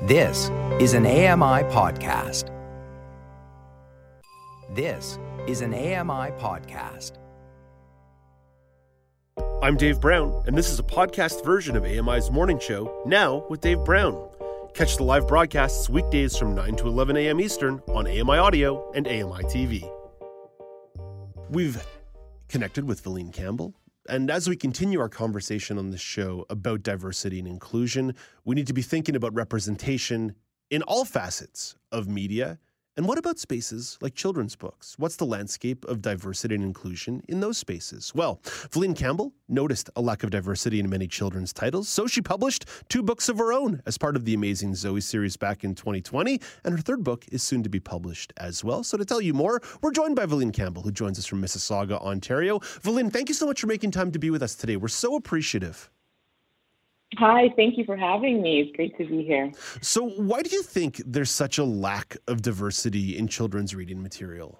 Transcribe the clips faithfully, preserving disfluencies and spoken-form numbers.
This is an A M I podcast. This is an A M I podcast. I'm Dave Brown, and this is a podcast version of A M I's Morning Show, Now with Dave Brown. Catch the live broadcasts weekdays from nine to eleven a.m. Eastern on A M I Audio and A M I T V. We've connected with Valine Campbell, and as we continue our conversation on this show about diversity and inclusion, we need to be thinking about representation in all facets of media. And what about spaces like children's books? What's the landscape of diversity and inclusion in those spaces? Well, Valine Campbell noticed a lack of diversity in many children's titles, so she published two books of her own as part of the Amazing Zoe series back in twenty twenty, and her third book is soon to be published as well. So to tell you more, we're joined by Valine Campbell, who joins us from Mississauga, Ontario. Valine, thank you so much for making time to be with us today. We're so appreciative. Hi, thank you for having me. It's great to be here. So why do you think there's such a lack of diversity in children's reading material?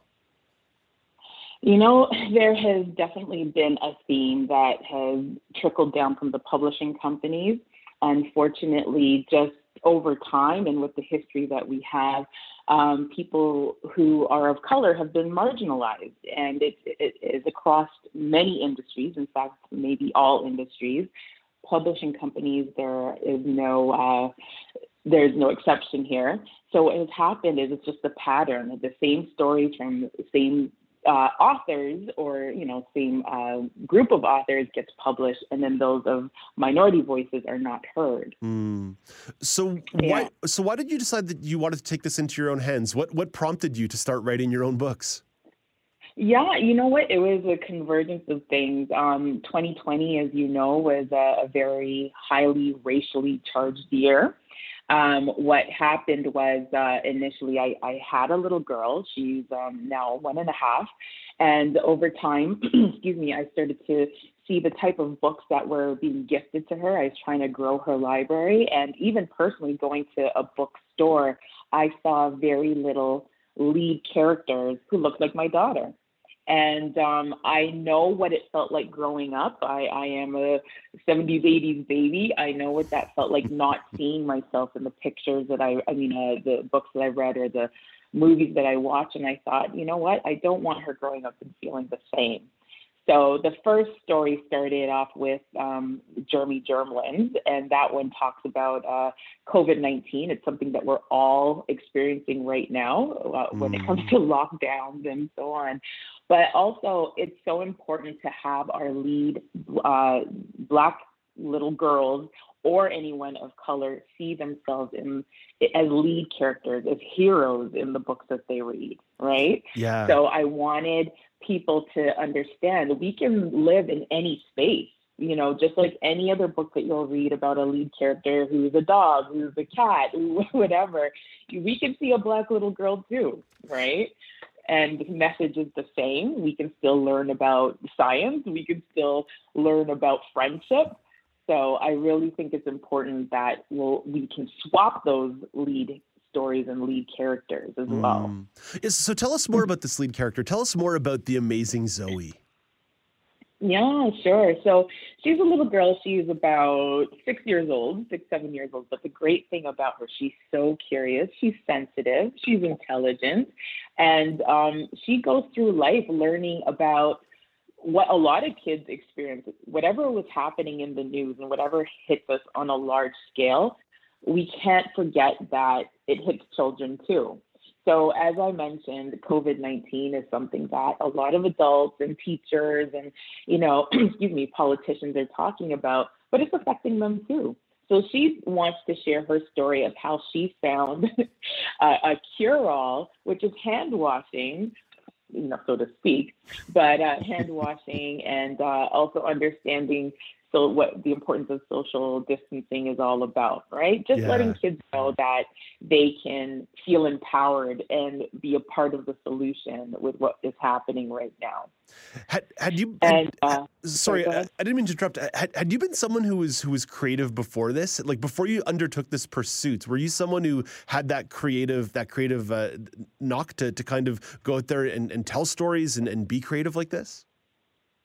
You know, there has definitely been a theme that has trickled down from the publishing companies. Unfortunately, just over time and with the history that we have, um, people who are of color have been marginalized. And it, it is across many industries, in fact, maybe all industries. Publishing companies, there is no uh, there's no exception here. So what has happened is it's just a pattern. The same stories from the same uh, authors or, you know, same uh, group of authors gets published, and then those of minority voices are not heard. Mm. So yeah. why so why did you decide that you wanted to take this into your own hands? What what prompted you to start writing your own books? Yeah, you know what? It was a convergence of things. Um, twenty twenty, as you know, was a, a very highly racially charged year. Um, what happened was uh, initially I, I had a little girl. She's um, now one and a half. And over time, excuse me, I started to see the type of books that were being gifted to her. I was trying to grow her library. And even personally going to a bookstore, I saw very little lead characters who looked like my daughter. And um, I know what it felt like growing up. I, I am a seventies, eighties baby. I know what that felt like, not seeing myself in the pictures that I, I mean, uh, the books that I read or the movies that I watch. And I thought, you know what? I don't want her growing up and feeling the same. So the first story started off with um, Germy Germlins, and that one talks about uh, COVID nineteen. It's something that we're all experiencing right now uh, when mm. it comes to lockdowns and so on. But also, it's so important to have our lead uh, Black little girls or anyone of color see themselves in as lead characters, as heroes in the books that they read, right? Yeah. So I wanted people to understand we can live in any space, you know, just like any other book that you'll read about a lead character who's a dog, who's a cat, who, whatever. We can see a Black little girl too, right? And the message is the same. We can still learn about science. We can still learn about friendship. So I really think it's important that we'll, we can swap those lead stories and lead characters as well. Mm. Yes, so tell us more about this lead character. Tell us more about the Amazing Zoe. Yeah, sure. So she's a little girl. She's about six years old, six, seven years old. But the great thing about her, she's so curious. She's sensitive. She's intelligent. And um, she goes through life learning about what a lot of kids experience. Whatever was happening in the news and whatever hits us on a large scale, we can't forget that it hits children too. So as I mentioned, COVID nineteen is something that a lot of adults and teachers and, you know, excuse me, politicians are talking about, but it's affecting them too. So she wants to share her story of how she found a, a cure-all, which is hand washing, you know, so to speak, but uh, hand washing and uh, also understanding so what the importance of social distancing is all about, right? Just yeah. letting kids know that they can feel empowered and be a part of the solution with what is happening right now. Had, had you? And, had, uh, sorry, I, I didn't mean to interrupt. Had, had you been someone who was who was creative before this? Like before you undertook this pursuit, were you someone who had that creative that creative uh, knock to to kind of go out there and, and tell stories and, and be creative like this?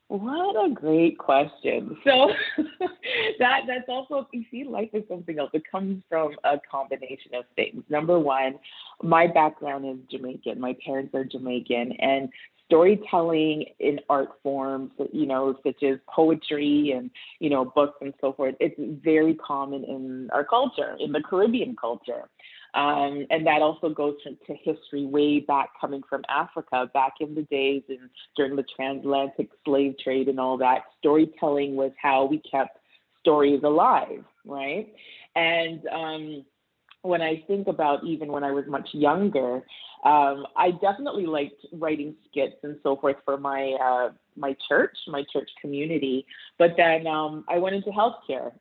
What a great question. So that that's also, you see, life is something else. It comes from a combination of things. Number one, my background is Jamaican. My parents are Jamaican, and storytelling in art forms, you know, such as poetry and, you know, books and so forth, it's very common in our culture, in the Caribbean culture. Um, and that also goes to, to history way back, coming from Africa, back in the days and during the transatlantic slave trade and all that. Storytelling was how we kept stories alive, right? And um, when I think about even when I was much younger, um, I definitely liked writing skits and so forth for my uh, my church, my church community. But then um, I went into healthcare,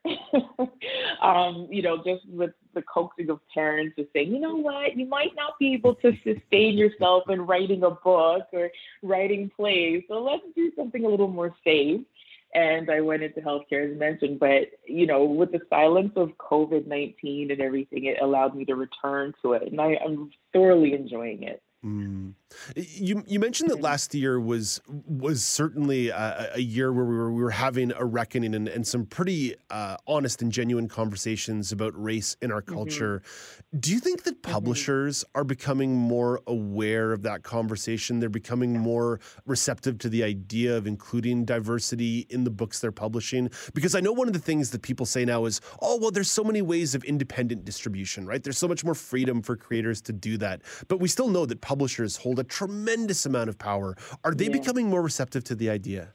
um, you know, just with the coaxing of parents to saying, you know what, you might not be able to sustain yourself in writing a book or writing plays. So let's do something a little more safe. And I went into healthcare, as mentioned, but, you know, with the silence of COVID nineteen and everything, it allowed me to return to it. And I, I'm thoroughly enjoying it. Mm. You you mentioned that last year was was certainly a, a year where we were we were having a reckoning and, and some pretty uh, honest and genuine conversations about race in our culture. Mm-hmm. Do you think that publishers mm-hmm. are becoming more aware of that conversation? They're becoming more receptive to the idea of including diversity in the books they're publishing? Because I know one of the things that people say now is, oh, well, there's so many ways of independent distribution, right? There's so much more freedom for creators to do that. But we still know that publishers hold a tremendous amount of power. Are they yeah. becoming more receptive to the idea?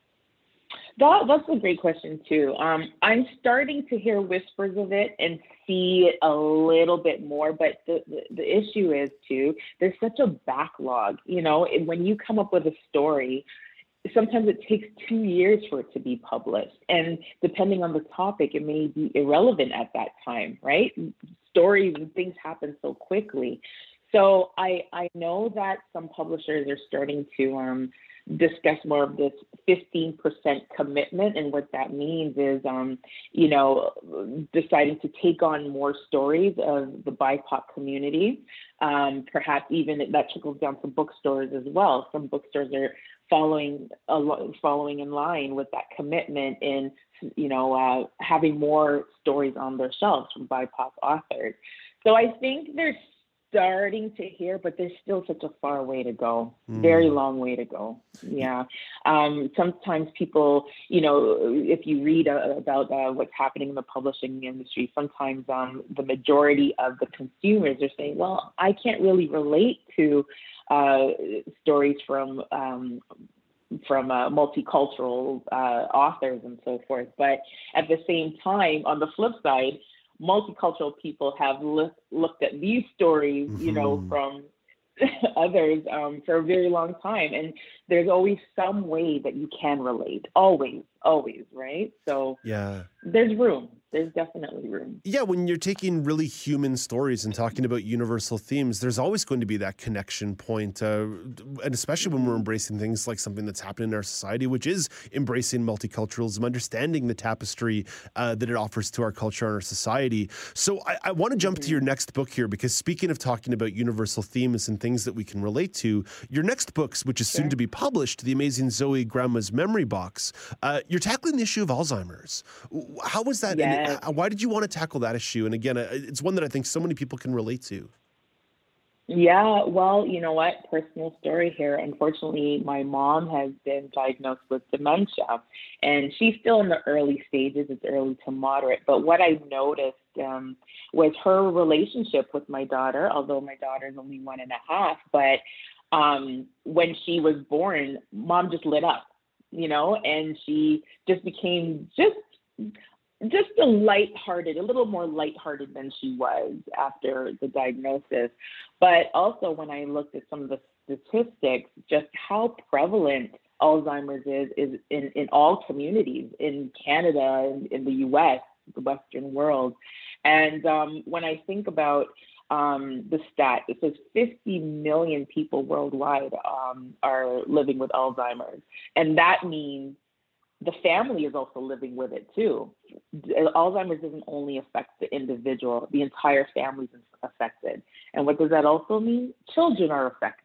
That, that's a great question, too. Um, I'm starting to hear whispers of it and see it a little bit more. But the, the, the issue is, too, there's such a backlog. You know, when you come up with a story, sometimes it takes two years for it to be published. And depending on the topic, it may be irrelevant at that time, right? Stories and things happen so quickly. So I, I know that some publishers are starting to um, discuss more of this fifteen percent commitment. And what that means is, um, you know, deciding to take on more stories of the B I P O C community. Um, perhaps even that trickles down to bookstores as well. Some bookstores are following following in line with that commitment in, you know, uh, having more stories on their shelves from B I P O C authors. So I think there's starting to hear, but there's still such a far way to go, mm. very long way to go. Yeah. Um, sometimes people, you know, if you read uh, about uh, what's happening in the publishing industry, sometimes um, the majority of the consumers are saying, well, I can't really relate to uh, stories from um, from uh, multicultural uh, authors and so forth. But at the same time, on the flip side, multicultural people have look, looked at these stories, you know, mm-hmm. from others um, for a very long time. And there's always some way that you can relate. Always, always, right? So yeah, there's room. There's definitely room. Yeah, when you're taking really human stories and talking about universal themes, there's always going to be that connection point. Uh, and especially when we're embracing things like something that's happening in our society, which is embracing multiculturalism, understanding the tapestry uh, that it offers to our culture and our society. So I, I want to jump mm-hmm. to your next book here, because speaking of talking about universal themes and things that we can relate to, your next book, which is sure. soon to be published, The Amazing Zoe Grandma's Memory Box, uh, you're tackling the issue of Alzheimer's. How was that? Yes. And why did you want to tackle that issue? And again, it's one that I think so many people can relate to. Yeah, well, you know what? Personal story here. Unfortunately, my mom has been diagnosed with dementia, and she's still in the early stages. It's early to moderate. But what I noticed um, was her relationship with my daughter, although my daughter is only one and a half. But um, when she was born, mom just lit up, you know, and she just became just just a lighthearted, a little more lighthearted than she was after the diagnosis. But also when I looked at some of the statistics, just how prevalent Alzheimer's is, is in, in all communities in Canada, in, in the U S, the Western world. And um, when I think about um, the stat, it says fifty million people worldwide um, are living with Alzheimer's. And that means the family is also living with it too. Alzheimer's doesn't only affect the individual, the entire family is affected. And what does that also mean? Children are affected,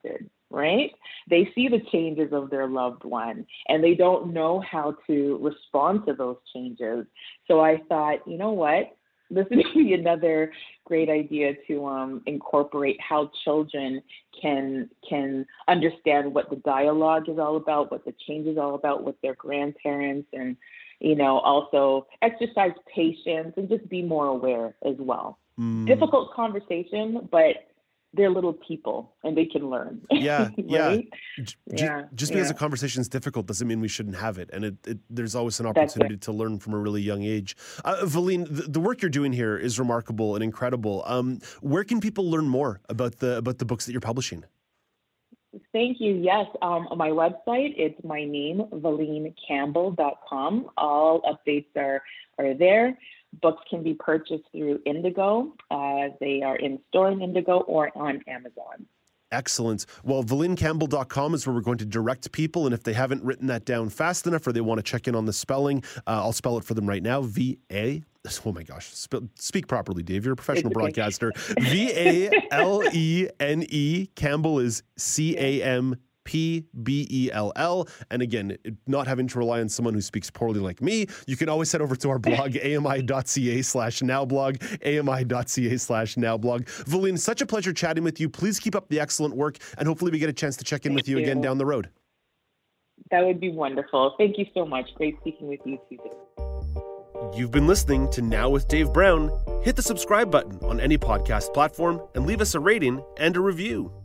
right? They see the changes of their loved one and they don't know how to respond to those changes. So I thought, you know what? This would be another great idea to um, incorporate how children can can understand what the dialogue is all about, what the change is all about with their grandparents, and, you know, also exercise patience and just be more aware as well. Mm. Difficult conversation, but they're little people and they can learn. Yeah, right? yeah. J- yeah. Just because yeah. a conversation is difficult doesn't mean we shouldn't have it. And it, it, there's always an opportunity to learn from a really young age. Uh, Valine, the, the work you're doing here is remarkable and incredible. Um, where can people learn more about the about the books that you're publishing? Thank you. Yes, um, on my website, it's my name, valine campbell dot com. All updates are, are there. Books can be purchased through Indigo. Uh, they are in store in Indigo or on Amazon. Excellent. Well, valine campbell dot com is where we're going to direct people. And if they haven't written that down fast enough or they want to check in on the spelling, uh, I'll spell it for them right now. V A. Oh, my gosh. Spe- speak properly, Dave. You're a professional okay. broadcaster. V A L E N E. Campbell is C A M P B E L L. And again, not having to rely on someone who speaks poorly like me, you can always head over to our blog, ami.ca slash nowblog, ami.ca slash nowblog. Valine, such a pleasure chatting with you. Please keep up the excellent work, and hopefully we get a chance to check in Thank with you, you again down the road. That would be wonderful. Thank you so much. Great speaking with you, Susan. You've been listening to Now with Dave Brown. Hit the subscribe button on any podcast platform and leave us a rating and a review.